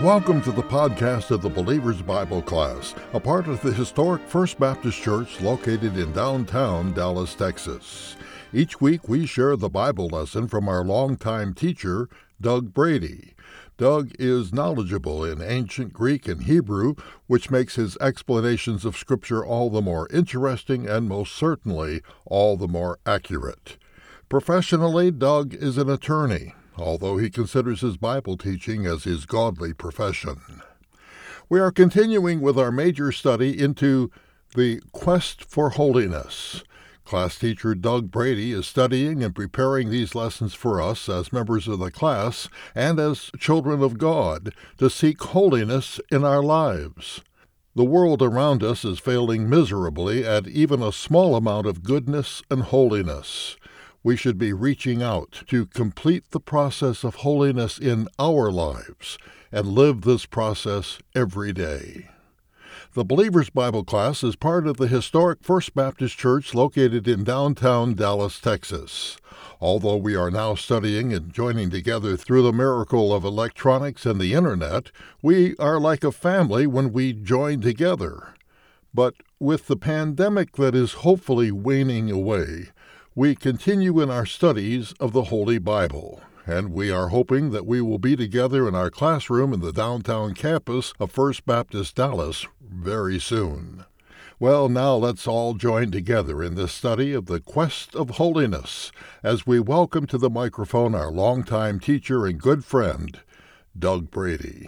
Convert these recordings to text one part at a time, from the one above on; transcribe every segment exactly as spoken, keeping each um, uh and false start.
Welcome to the podcast of the Believer's Bible Class, a part of the historic First Baptist Church located in downtown Dallas, Texas. Each week we share the Bible lesson from our longtime teacher, Doug Brady. Doug is knowledgeable in ancient Greek and Hebrew, which makes his explanations of Scripture all the more interesting and most certainly all the more accurate. Professionally, Doug is an attorney, although he considers his Bible teaching as his godly profession. We are continuing with our major study into the quest for holiness. Class teacher Doug Brady is studying and preparing these lessons for us as members of the class and as children of God to seek holiness in our lives. The world around us is failing miserably at even a small amount of goodness and holiness. We should be reaching out to complete the process of holiness in our lives and live this process every day. The Believer's Bible Class is part of the historic First Baptist Church located in downtown Dallas, Texas. Although we are now studying and joining together through the miracle of electronics and the Internet, we are like a family when we join together. But with the pandemic that is hopefully waning away, we continue in our studies of the Holy Bible, and we are hoping that we will be together in our classroom in the downtown campus of First Baptist Dallas very soon. Well, now let's all join together in this study of the quest of holiness as we welcome to the microphone our longtime teacher and good friend, Doug Brady.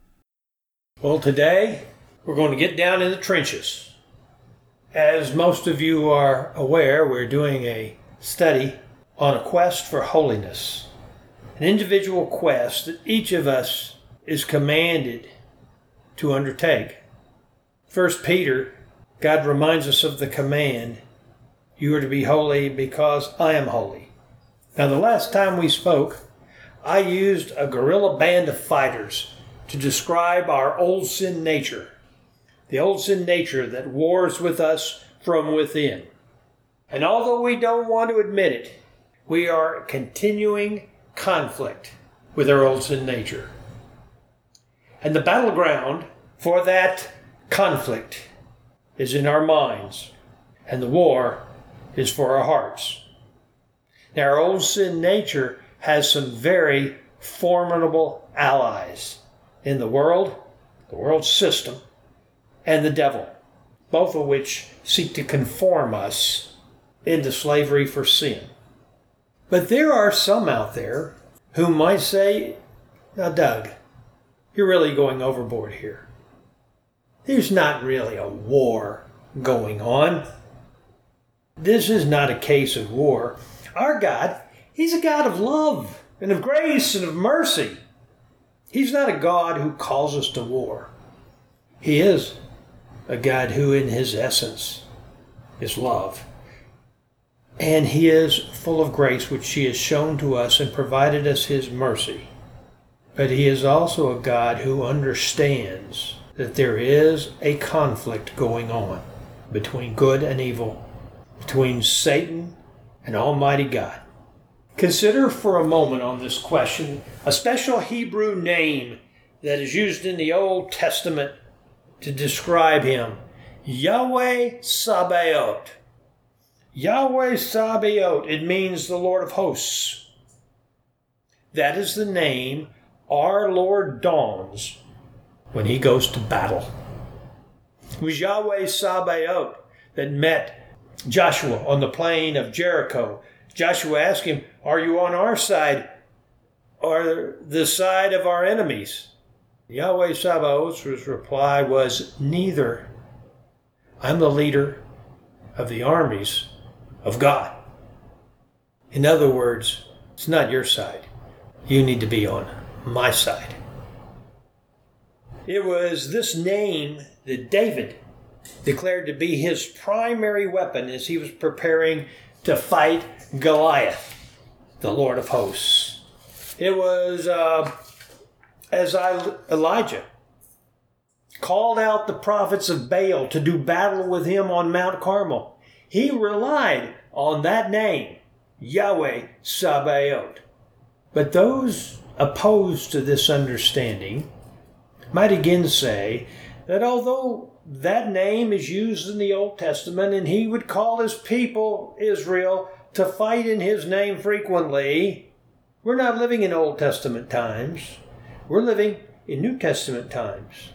Well, today we're going to get down in the trenches. As most of you are aware, we're doing a study on a quest for holiness. An individual quest that each of us is commanded to undertake. First Peter, God reminds us of the command, you are to be holy because I am holy. Now, the last time we spoke, I used a guerrilla band of fighters to describe our old sin nature. The old sin nature that wars with us from within. And although we don't want to admit it, we are continuing conflict with our old sin nature. And the battleground for that conflict is in our minds, and the war is for our hearts. Now, our old sin nature has some very formidable allies in the world, the world system, and the devil, both of which seek to conform us into slavery for sin. But there are some out there who might say, now, Doug, you're really going overboard here. There's not really a war going on. This is not a case of war. Our God, He's a God of love and of grace and of mercy. He's not a God who calls us to war. He is a God who in His essence is love. And He is full of grace, which He has shown to us and provided us His mercy. But He is also a God who understands that there is a conflict going on between good and evil, between Satan and Almighty God. Consider for a moment on this question a special Hebrew name that is used in the Old Testament to describe Him. Yahweh Sabaoth. Yahweh Sabaoth. It means the Lord of hosts. That is the name our Lord dons when He goes to battle. It was Yahweh Sabaoth that met Joshua on the plain of Jericho. Joshua asked him, are you on our side or the side of our enemies? Yahweh Sabaoth's reply was, neither. I'm the leader of the armies of God. In other words, it's not your side. You need to be on my side. It was this name that David declared to be his primary weapon as he was preparing to fight Goliath, the Lord of hosts. It was uh, as I, Elijah called out the prophets of Baal to do battle with him on Mount Carmel. He relied on that name, Yahweh Sabaoth. But those opposed to this understanding might again say that although that name is used in the Old Testament and he would call his people, Israel, to fight in his name frequently, we're not living in Old Testament times. We're living in New Testament times.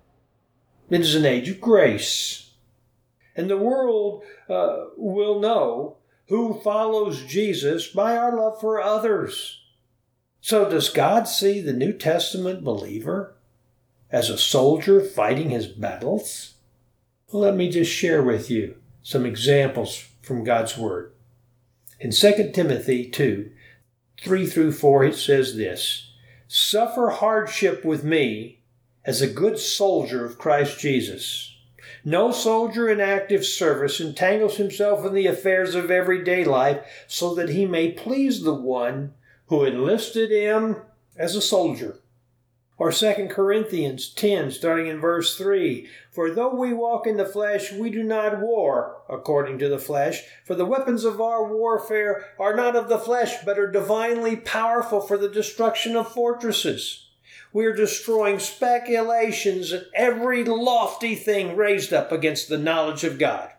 It is an age of grace. And the world uh, will know who follows Jesus by our love for others. So does God see the New Testament believer as a soldier fighting his battles? Well, let me just share with you some examples from God's Word. In Second Timothy two, three through four, it says this, "Suffer hardship with me as a good soldier of Christ Jesus. No soldier in active service entangles himself in the affairs of everyday life so that he may please the one who enlisted him as a soldier." Or Second Corinthians ten, starting in verse three, "For though we walk in the flesh, we do not war according to the flesh. For the weapons of our warfare are not of the flesh, but are divinely powerful for the destruction of fortresses. We are destroying speculations and every lofty thing raised up against the knowledge of God.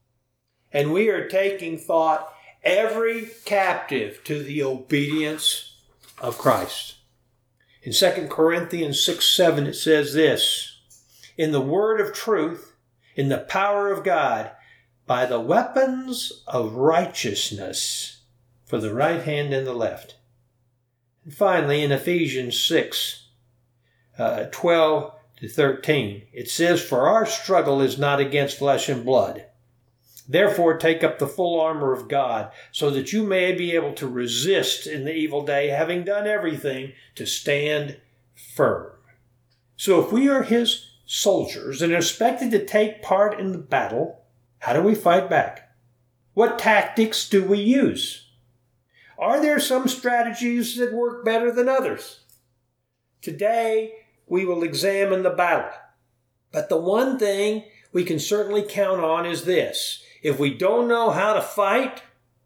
And we are taking thought every captive to the obedience of Christ." In Second Corinthians six, seven, it says this, "In the word of truth, in the power of God, by the weapons of righteousness, for the right hand and the left." And finally, in Ephesians six, uh, twelve to thirteen, it says, "For our struggle is not against flesh and blood. Therefore take up the full armor of God, so that you may be able to resist in the evil day, having done everything to stand firm." So if we are his soldiers and are expected to take part in the battle, how do we fight back? What tactics do we use? Are there some strategies that work better than others? Today, we will examine the battle. But the one thing we can certainly count on is this: if we don't know how to fight,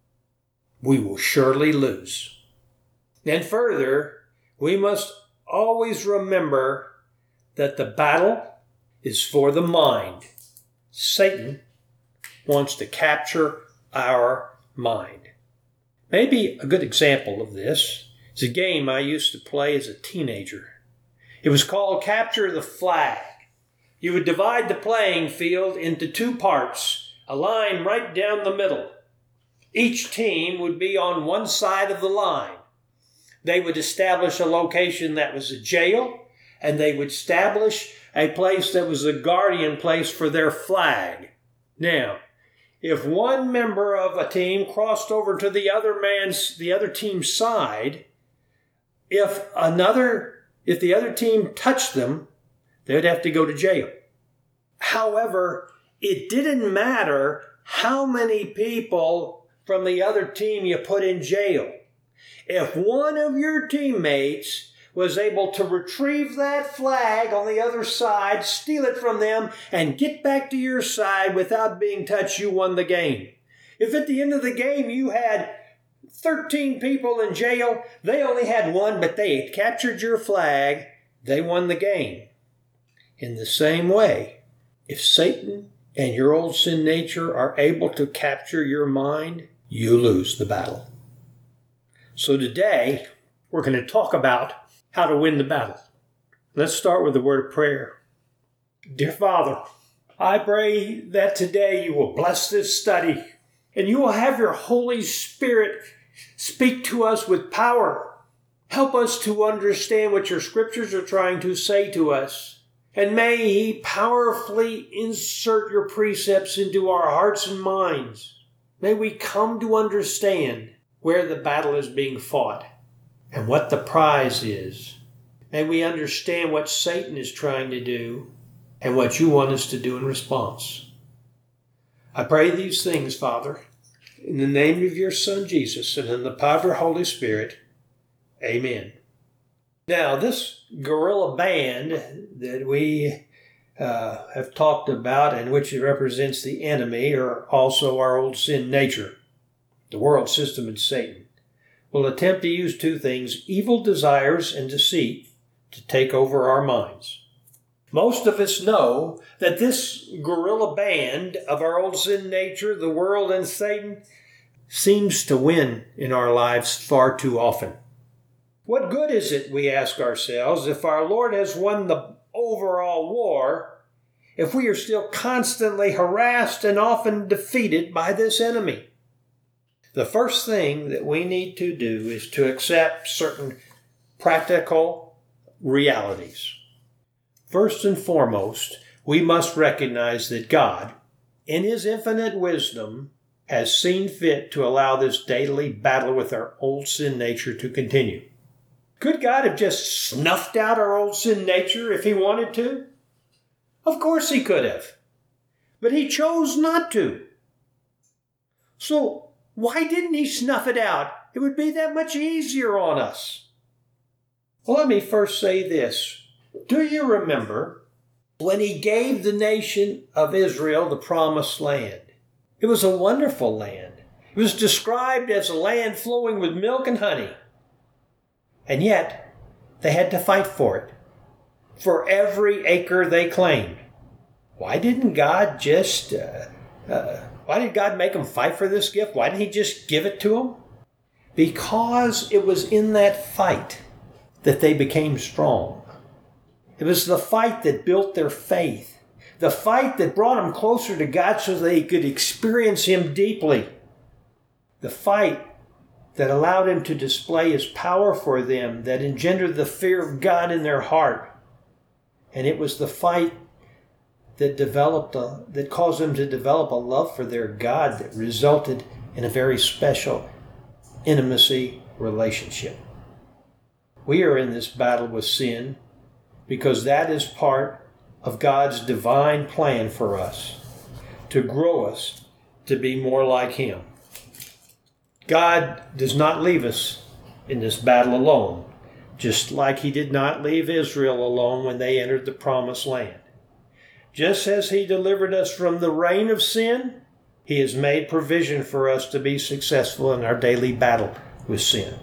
we will surely lose. And further, we must always remember that the battle is for the mind. Satan wants to capture our mind. Maybe a good example of this is a game I used to play as a teenager. It was called Capture the Flag. You would divide the playing field into two parts, a line right down the middle. Each team would be on one side of the line. They would establish a location that was a jail, and they would establish a place that was a guardian place for their flag. Now, if one member of a team crossed over to the other man's, the other team's side, if another, if the other team touched them, they'd have to go to jail. However, it didn't matter how many people from the other team you put in jail. If one of your teammates was able to retrieve that flag on the other side, steal it from them, and get back to your side without being touched, you won the game. If at the end of the game you had thirteen people in jail, they only had one, but they had captured your flag, they won the game. In the same way, if Satan and your old sin nature are able to capture your mind, you lose the battle. So today, we're going to talk about how to win the battle. Let's start with the word of prayer. Dear Father, I pray that today you will bless this study and you will have your Holy Spirit speak to us with power. Help us to understand what your scriptures are trying to say to us. And may he powerfully insert your precepts into our hearts and minds. May we come to understand where the battle is being fought and what the prize is. May we understand what Satan is trying to do and what you want us to do in response. I pray these things, Father, in the name of your Son, Jesus, and in the power of your Holy Spirit. Amen. Now, this guerrilla band that we uh, have talked about, and which represents the enemy, or also our old sin nature, the world system and Satan, will attempt to use two things, evil desires and deceit, to take over our minds. Most of us know that this guerrilla band of our old sin nature, the world and Satan, seems to win in our lives far too often. What good is it, we ask ourselves, if our Lord has won the overall war, if we are still constantly harassed and often defeated by this enemy? The first thing that we need to do is to accept certain practical realities. First and foremost, we must recognize that God, in His infinite wisdom, has seen fit to allow this daily battle with our old sin nature to continue. Could God have just snuffed out our old sin nature if He wanted to? Of course He could have. But He chose not to. So why didn't He snuff it out? It would be that much easier on us. Well, let me first say this. Do you remember when He gave the nation of Israel the promised land? It was a wonderful land. It was described as a land flowing with milk and honey. And yet, they had to fight for it, for every acre they claimed. Why didn't God just, uh, uh, why did God make them fight for this gift? Why didn't He just give it to them? Because it was in that fight that they became strong. It was the fight that built their faith. The fight that brought them closer to God so they could experience Him deeply. The fight that allowed Him to display His power for them, that engendered the fear of God in their heart. And it was the fight that developed a, that caused them to develop a love for their God that resulted in a very special intimacy relationship. We are in this battle with sin because that is part of God's divine plan for us, to grow us to be more like Him. God does not leave us in this battle alone, just like He did not leave Israel alone when they entered the promised land. Just as He delivered us from the reign of sin, He has made provision for us to be successful in our daily battle with sin.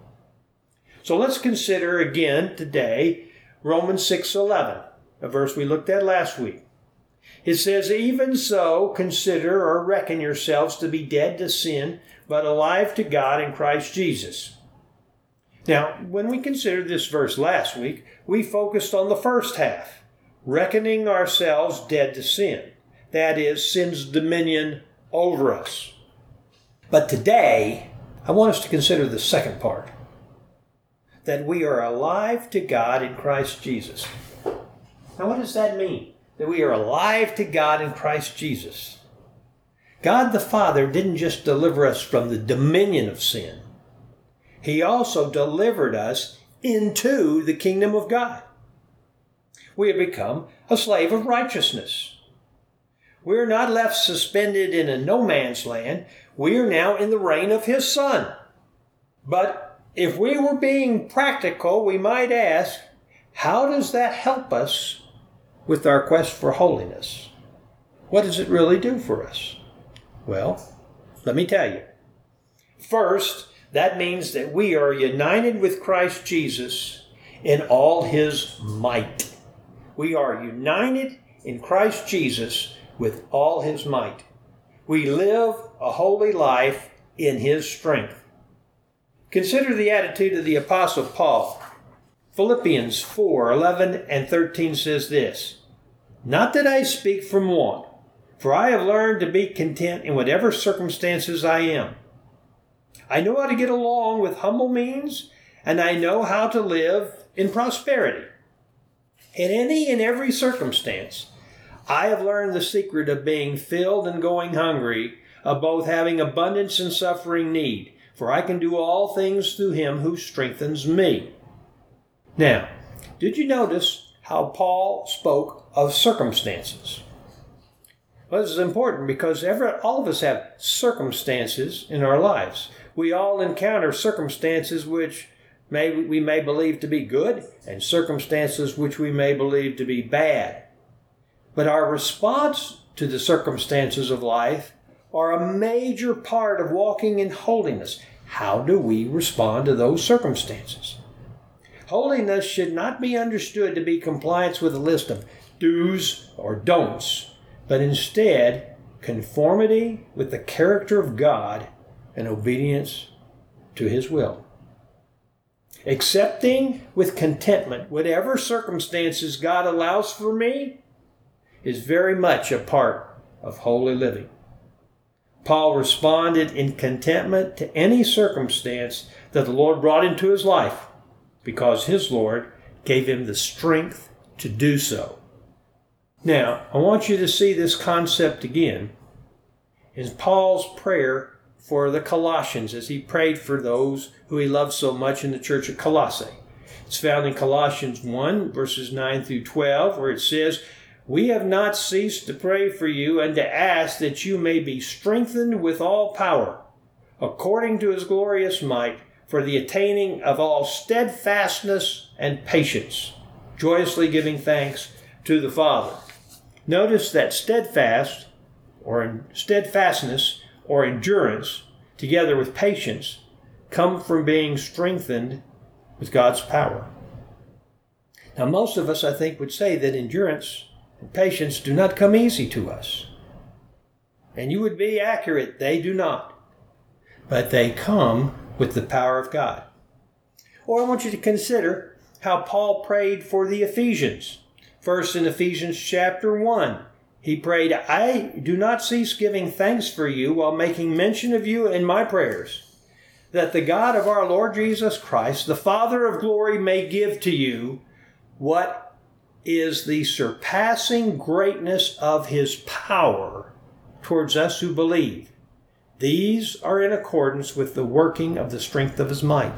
So let's consider again today Romans six eleven. A verse we looked at last week. It says, "Even so, consider or reckon yourselves to be dead to sin, but alive to God in Christ Jesus." Now, when we considered this verse last week, we focused on the first half, reckoning ourselves dead to sin. That is, sin's dominion over us. But today, I want us to consider the second part, that we are alive to God in Christ Jesus. Now, what does that mean? That we are alive to God in Christ Jesus. God the Father didn't just deliver us from the dominion of sin. He also delivered us into the kingdom of God. We have become a slave of righteousness. We are not left suspended in a no man's land. We are now in the reign of His Son. But if we were being practical, we might ask, how does that help us with our quest for holiness? What does it really do for us? Well, let me tell you. First, that means that we are united with Christ Jesus in all His might. We are united in Christ Jesus with all His might. We live a holy life in His strength. Consider the attitude of the Apostle Paul. Philippians four eleven and thirteen says this, "Not that I speak from want, for I have learned to be content in whatever circumstances I am. I know how to get along with humble means, and I know how to live in prosperity. In any and every circumstance, I have learned the secret of being filled and going hungry, of both having abundance and suffering need, for I can do all things through Him who strengthens me." Now, did you notice how Paul spoke of circumstances? Well, this is important because every, all of us have circumstances in our lives. We all encounter circumstances which may, we may believe to be good and circumstances which we may believe to be bad. But our response to the circumstances of life are a major part of walking in holiness. How do we respond to those circumstances? Holiness should not be understood to be compliance with a list of do's or don'ts, but instead conformity with the character of God and obedience to His will. Accepting with contentment whatever circumstances God allows for me is very much a part of holy living. Paul responded in contentment to any circumstance that the Lord brought into his life because his Lord gave him the strength to do so. Now, I want you to see this concept again in Paul's prayer for the Colossians as he prayed for those who he loved so much in the church of Colossae. It's found in Colossians one, verses nine through twelve, where it says, "We have not ceased to pray for you and to ask that you may be strengthened with all power, according to His glorious might, for the attaining of all steadfastness and patience, joyously giving thanks to the Father." Notice that steadfast or steadfastness or endurance, together with patience, come from being strengthened with God's power. Now, most of us, I think, would say that endurance and patience do not come easy to us. And you would be accurate, they do not. But they come with the power of God. Or I want you to consider how Paul prayed for the Ephesians. First, in Ephesians chapter one, he prayed, "I do not cease giving thanks for you while making mention of you in my prayers, that the God of our Lord Jesus Christ, the Father of glory, may give to you what is the surpassing greatness of His power towards us who believe. These are in accordance with the working of the strength of His might."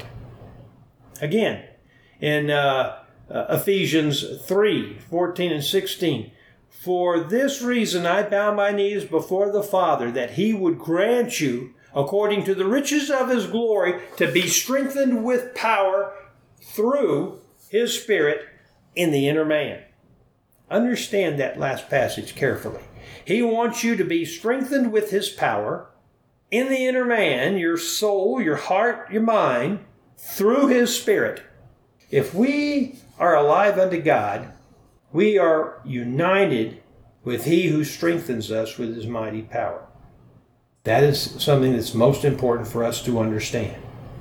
Again, in uh, uh, Ephesians three, fourteen and sixteen, "For this reason I bow my knees before the Father, that He would grant you, according to the riches of His glory, to be strengthened with power through His Spirit in the inner man." Understand that last passage carefully. He wants you to be strengthened with His power in the inner man, your soul, your heart, your mind, through His Spirit. If we are alive unto God, we are united with He who strengthens us with His mighty power. That is something that's most important for us to understand.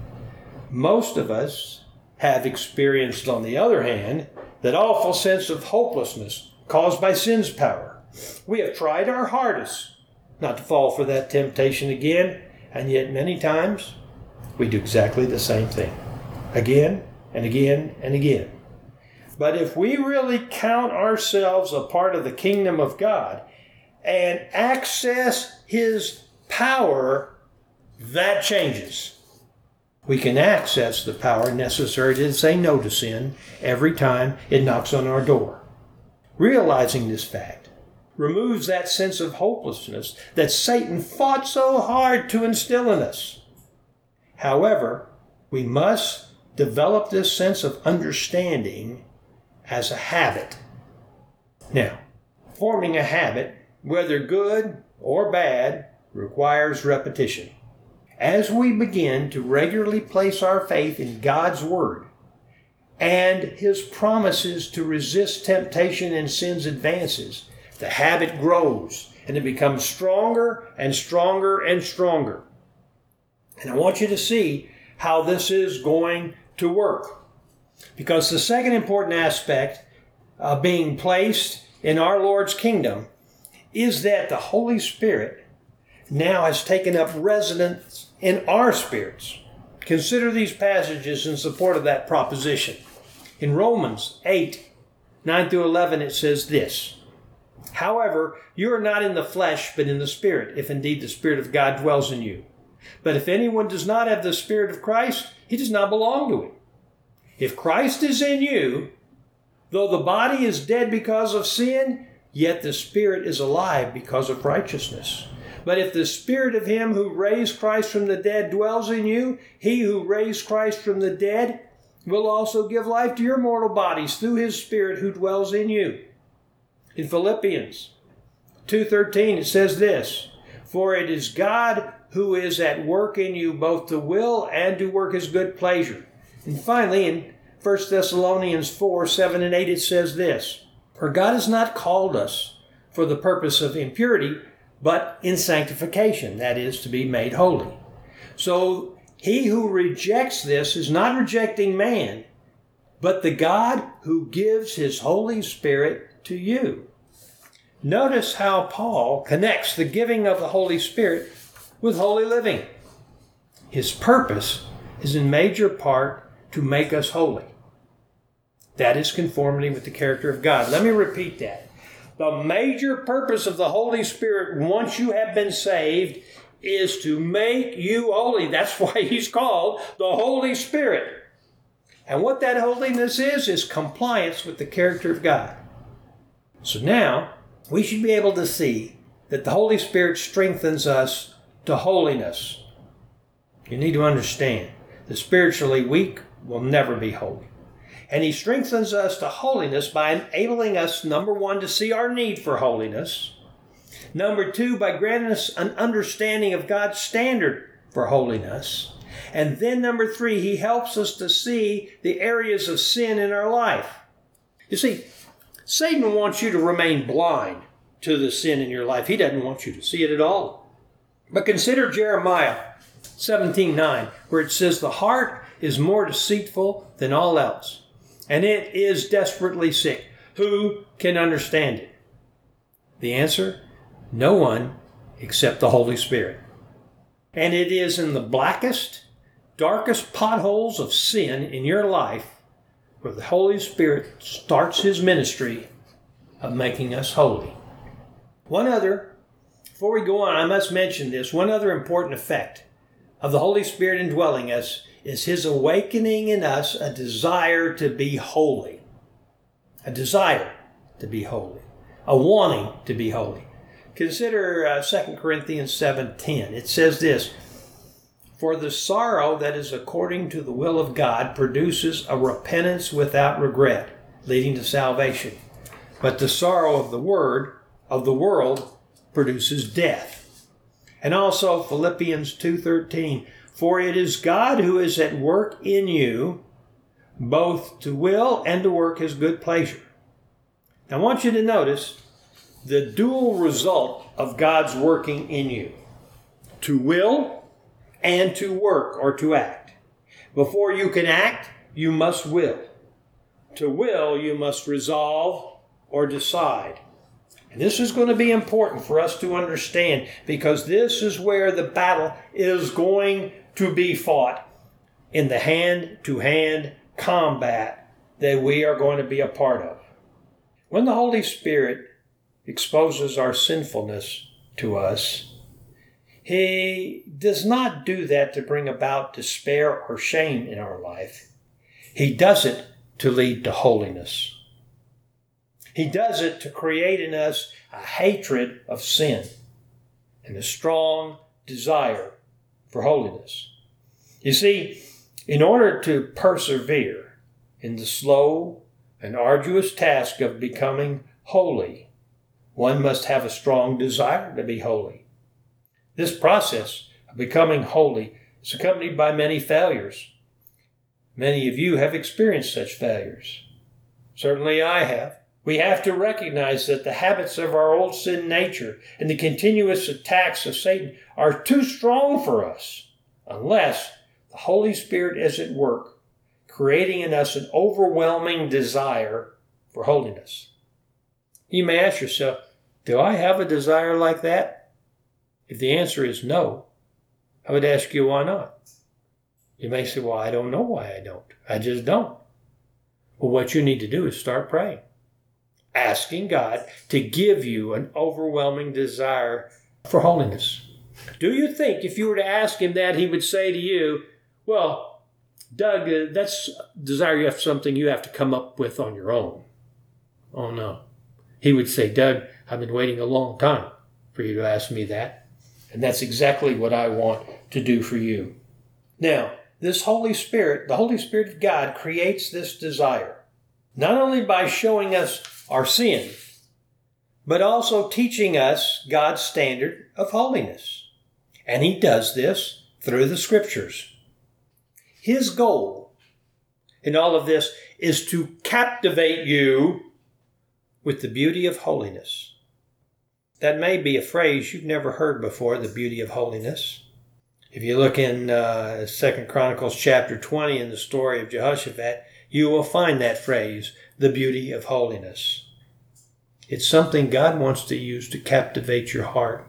Most of us have experienced, on the other hand, that awful sense of hopelessness caused by sin's power. We have tried our hardest not to fall for that temptation again, and yet many times we do exactly the same thing, again and again and again. But if we really count ourselves a part of the kingdom of God and access His power, that changes. We can access the power necessary to say no to sin every time it knocks on our door. Realizing this fact removes that sense of hopelessness that Satan fought so hard to instill in us. However, we must develop this sense of understanding as a habit. Now, forming a habit, whether good or bad, requires repetition. As we begin to regularly place our faith in God's Word and His promises to resist temptation and sin's advances, the habit grows and it becomes stronger and stronger and stronger. And I want you to see how this is going to work. Because the second important aspect of being placed in our Lord's kingdom is that the Holy Spirit now has taken up residence in our spirits. Consider these passages in support of that proposition. In Romans eight, nine through eleven, it says this: "However, you are not in the flesh, but in the Spirit, if indeed the Spirit of God dwells in you. But if anyone does not have the Spirit of Christ, he does not belong to Him. If Christ is in you, though the body is dead because of sin, yet the Spirit is alive because of righteousness. But if the Spirit of Him who raised Christ from the dead dwells in you, He who raised Christ from the dead will also give life to your mortal bodies through His Spirit who dwells in you." In Philippians two thirteen, it says this: "For it is God who is at work in you both to will and to work His good pleasure." And finally, in First Thessalonians four, seven and eight, it says this, "For God has not called us for the purpose of impurity, but in sanctification," that is, to be made holy. So he who rejects this is not rejecting man, but the God who gives his Holy Spirit to you. Notice how Paul connects the giving of the Holy Spirit with holy living. His purpose is in major part to make us holy. That is conformity with the character of God. Let me repeat that. The major purpose of the Holy Spirit, once you have been saved, is to make you holy. That's why he's called the Holy Spirit. And what that holiness is, is compliance with the character of God. So now, we should be able to see that the Holy Spirit strengthens us to holiness. You need to understand, the spiritually weak will never be holy. And he strengthens us to holiness by enabling us, number one, to see our need for holiness. Number two, by granting us an understanding of God's standard for holiness. And then number three, he helps us to see the areas of sin in our life. You see, Satan wants you to remain blind to the sin in your life. He doesn't want you to see it at all. But consider Jeremiah seventeen nine, where it says, "The heart is more deceitful than all else, and it is desperately sick. Who can understand it?" The answer, no one except the Holy Spirit. And it is in the blackest, darkest potholes of sin in your life where the Holy Spirit starts his ministry of making us holy. One other, before we go on, I must mention this, one other important effect of the Holy Spirit indwelling us is his awakening in us a desire to be holy. A desire to be holy. A wanting to be holy. Consider uh, Second Corinthians seven ten. It says this, "For the sorrow that is according to the will of God produces a repentance without regret, leading to salvation. But the sorrow of the word, of the world, produces death." And also Philippians two thirteen, "For it is God who is at work in you, both to will and to work his good pleasure." Now I want you to notice the dual result of God's working in you. To will and to work or to act. Before you can act, you must will. To will, you must resolve or decide. And this is going to be important for us to understand, because this is where the battle is going to be fought in the hand-to-hand combat that we are going to be a part of. When the Holy Spirit exposes our sinfulness to us, he does not do that to bring about despair or shame in our life. He does it to lead to holiness. He does it to create in us a hatred of sin and a strong desire for holiness. You see, in order to persevere in the slow and arduous task of becoming holy, one must have a strong desire to be holy. This process of becoming holy is accompanied by many failures. Many of you have experienced such failures. Certainly I have. We have to recognize that the habits of our old sin nature and the continuous attacks of Satan are too strong for us unless the Holy Spirit is at work, creating in us an overwhelming desire for holiness. You may ask yourself, do I have a desire like that? If the answer is no, I would ask you why not. You may say, well, I don't know why I don't. I just don't. Well, what you need to do is start praying, asking God to give you an overwhelming desire for holiness. Do you think if you were to ask him that, he would say to you, well, Doug, uh, that's desire you have something you have to come up with on your own. Oh, no. He would say, Doug, I've been waiting a long time for you to ask me that. And that's exactly what I want to do for you. Now, this Holy Spirit, the Holy Spirit of God, creates this desire, not only by showing us our sin, but also teaching us God's standard of holiness. And he does this through the Scriptures. His goal in all of this is to captivate you with the beauty of holiness. That may be a phrase you've never heard before, the beauty of holiness. If you look in uh, Second Chronicles chapter twenty in the story of Jehoshaphat, you will find that phrase, the beauty of holiness. It's something God wants to use to captivate your heart.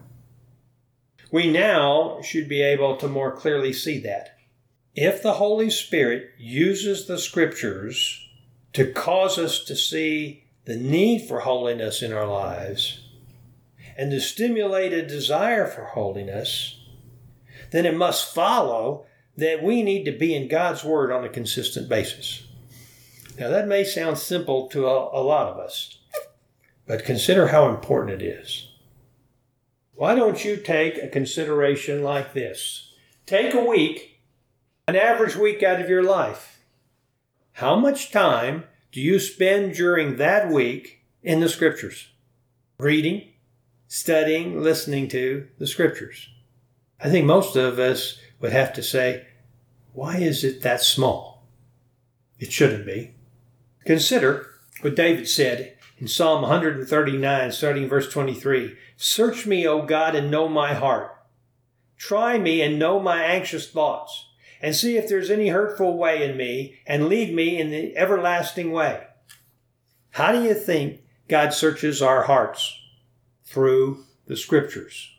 We now should be able to more clearly see that. If the Holy Spirit uses the Scriptures to cause us to see the need for holiness in our lives and to stimulate a desire for holiness, then it must follow that we need to be in God's Word on a consistent basis. Now that may sound simple to a, a lot of us, but consider how important it is. Why don't you take a consideration like this? Take a week, an average week out of your life. How much time do you spend during that week in the Scriptures? Reading, studying, listening to the Scriptures. I think most of us would have to say, why is it that small? It shouldn't be. Consider what David said in Psalm one thirty-nine, starting in verse twenty-three. Search me, O God, and know my heart. Try me and know my anxious thoughts, and see if there's any hurtful way in me, and lead me in the everlasting way. How do you think God searches our hearts? Through the Scriptures.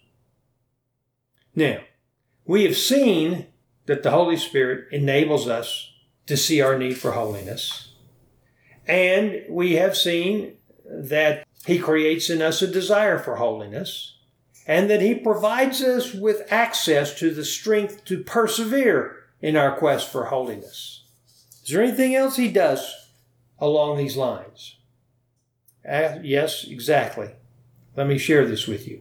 Now, we have seen that the Holy Spirit enables us to see our need for holiness. And we have seen that He creates in us a desire for holiness, and that He provides us with access to the strength to persevere in our quest for holiness. Is there anything else He does along these lines? Uh, yes, exactly. Let me share this with you.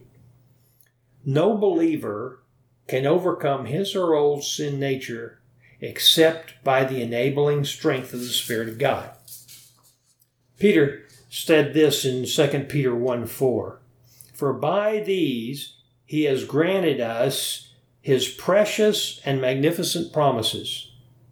No believer can overcome his or her old sin nature except by the enabling strength of the Spirit of God. Peter said this in Second Peter one four. For by these He has granted us His precious and magnificent promises,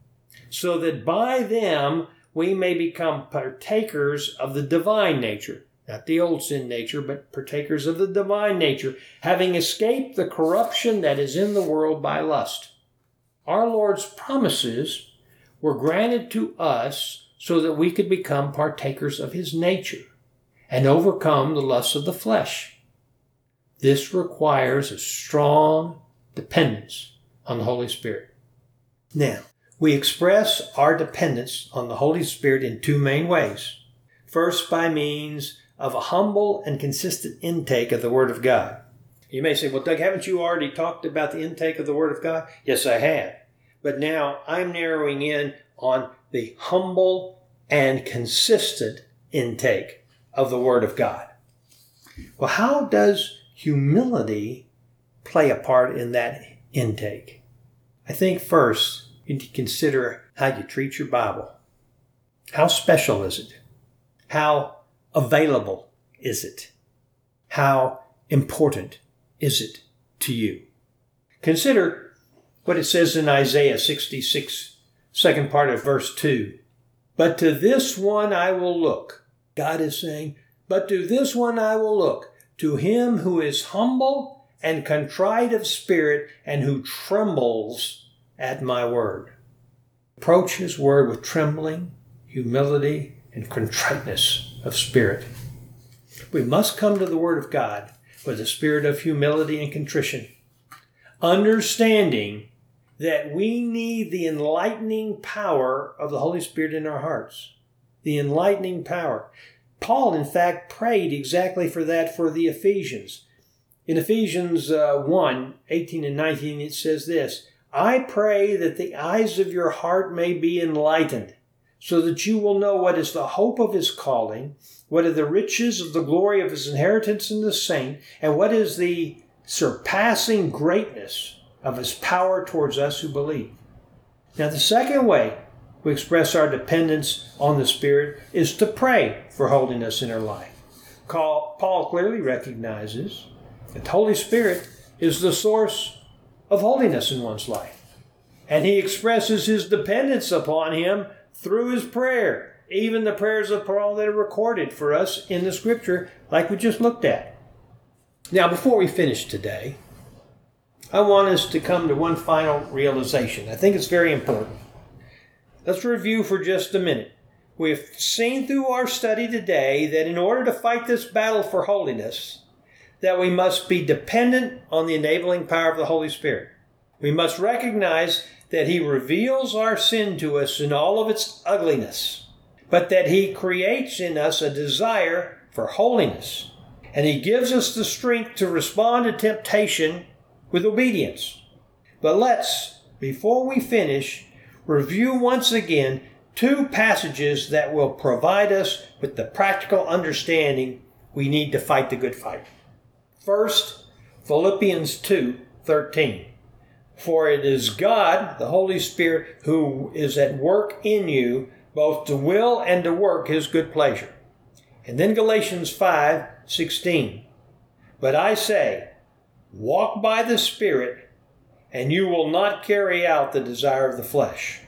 so that by them we may become partakers of the divine nature. Not the old sin nature, but partakers of the divine nature, having escaped the corruption that is in the world by lust. Our Lord's promises were granted to us so that we could become partakers of His nature and overcome the lusts of the flesh. This requires a strong dependence on the Holy Spirit. Now, we express our dependence on the Holy Spirit in two main ways. First, by means of a humble and consistent intake of the Word of God. You may say, well, Doug, haven't you already talked about the intake of the Word of God? Yes, I have. But now I'm narrowing in on the humble and consistent intake of the Word of God. Well, how does humility play a part in that intake? I think first you need to consider how you treat your Bible. How special is it? How available is it? How important is it to you? Consider what it says in Isaiah sixty-six, second part of verse two. But to this one I will look. God is saying, but to this one I will look, to him who is humble and contrite of spirit and who trembles at my word. Approach His word with trembling, humility, and contriteness of spirit. We must come to the Word of God with a spirit of humility and contrition, understanding that we need the enlightening power of the Holy Spirit in our hearts. The enlightening power. Paul, in fact, prayed exactly for that for the Ephesians. In Ephesians uh, one, eighteen and nineteen, it says this, I pray that the eyes of your heart may be enlightened, so that you will know what is the hope of His calling, what are the riches of the glory of His inheritance in the saint, and what is the surpassing greatness of His power towards us who believe. Now, the second way we express our dependence on the Spirit is to pray for holiness in our life. Paul clearly recognizes that the Holy Spirit is the source of holiness in one's life, and he expresses his dependence upon Him through his prayer, even the prayers of Paul that are recorded for us in the scripture like we just looked at. Now, before we finish today, I want us to come to one final realization. I think it's very important. Let's review for just a minute. We've seen through our study today that in order to fight this battle for holiness, that we must be dependent on the enabling power of the Holy Spirit. We must recognize that he reveals our sin to us in all of its ugliness, but that he creates in us a desire for holiness. And he gives us the strength to respond to temptation with obedience. But let's, before we finish, review once again two passages that will provide us with the practical understanding we need to fight the good fight. First, Philippians two thirteen. For it is God, the Holy Spirit, who is at work in you, both to will and to work his good pleasure. And then Galatians five sixteen. But I say, walk by the Spirit, and you will not carry out the desire of the flesh.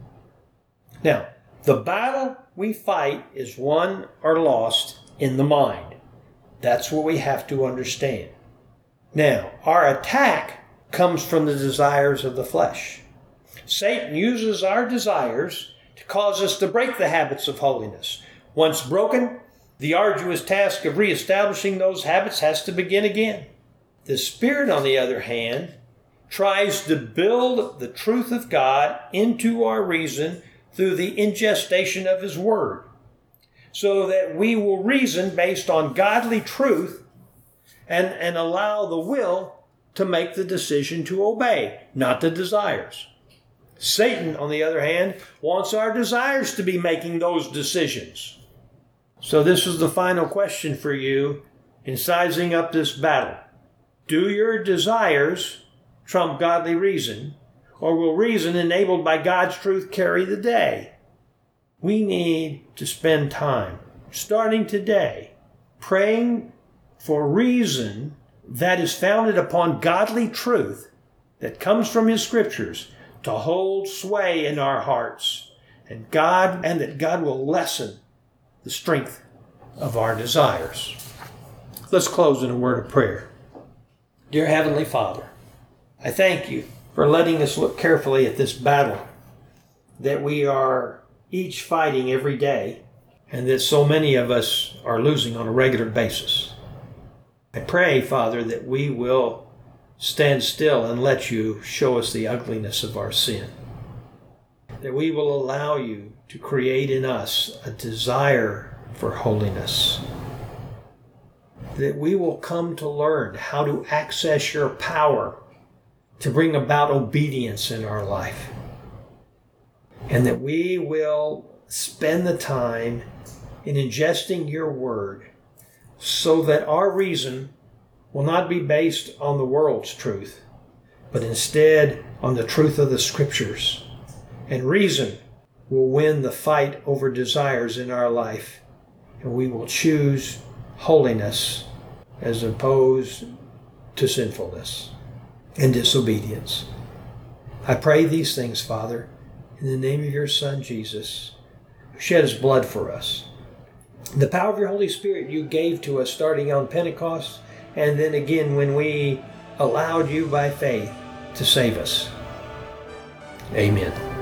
Now, the battle we fight is won or lost in the mind. That's what we have to understand. Now, our attack comes from the desires of the flesh. Satan uses our desires to cause us to break the habits of holiness. Once broken, the arduous task of reestablishing those habits has to begin again. The Spirit, on the other hand, tries to build the truth of God into our reason through the ingestion of his word, so that we will reason based on godly truth and, and allow the will to make the decision to obey, not the desires. Satan, on the other hand, wants our desires to be making those decisions. So this is the final question for you in sizing up this battle. Do your desires trump godly reason, or will reason enabled by God's truth carry the day? We need to spend time, starting today, praying for reason that is founded upon godly truth that comes from his scriptures to hold sway in our hearts, and God, and that God will lessen the strength of our desires. Let's close in a word of prayer. Dear Heavenly Father, I thank you for letting us look carefully at this battle that we are each fighting every day, and that so many of us are losing on a regular basis. I pray, Father, that we will stand still and let you show us the ugliness of our sin. That we will allow you to create in us a desire for holiness. That we will come to learn how to access your power to bring about obedience in our life. And that we will spend the time in ingesting your word so that our reason will not be based on the world's truth, but instead on the truth of the scriptures. And reason will win the fight over desires in our life, and we will choose holiness as opposed to sinfulness and disobedience. I pray these things, Father, in the name of your Son, Jesus, who shed his blood for us. The power of your Holy Spirit you gave to us starting on Pentecost, and then again when we allowed you by faith to save us. Amen.